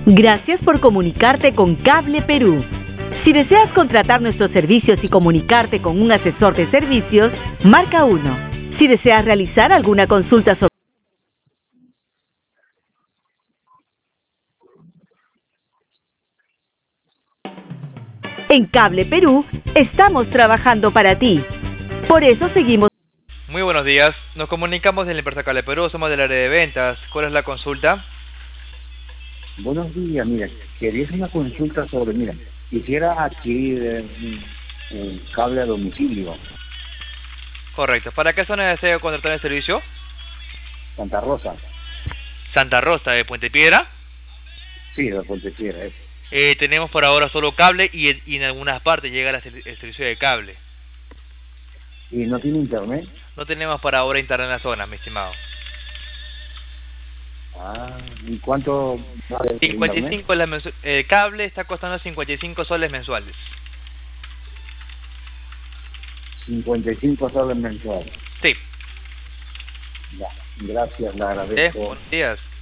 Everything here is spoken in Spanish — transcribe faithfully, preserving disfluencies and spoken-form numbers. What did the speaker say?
Gracias por comunicarte con Cable Perú. Si deseas contratar nuestros servicios y comunicarte con un asesor de servicios, marca uno. Si deseas realizar alguna consulta sobre En Cable Perú, estamos trabajando para ti. Por eso seguimos. Muy buenos días, nos comunicamos de la empresa Cable Perú, somos del área de ventas. ¿Cuál es la consulta? Buenos días, mira, quería hacer una consulta sobre, mira, quisiera adquirir eh, un, un cable a domicilio. Correcto, ¿para qué zona desea contratar el servicio? Santa Rosa. Santa Rosa de Puente Piedra. Sí, de Puente Piedra, eh. Eh, tenemos por ahora solo cable y, y en algunas partes llega la, el servicio de cable. ¿Y no tiene internet? No tenemos por ahora internet en la zona, mi estimado. Ah, ¿y cuánto vale cincuenta y cinco la mensu el cable está costando cincuenta y cinco soles mensuales. cincuenta y cinco soles mensuales. Sí. Ya, gracias, le agradezco. Eh, buenos días.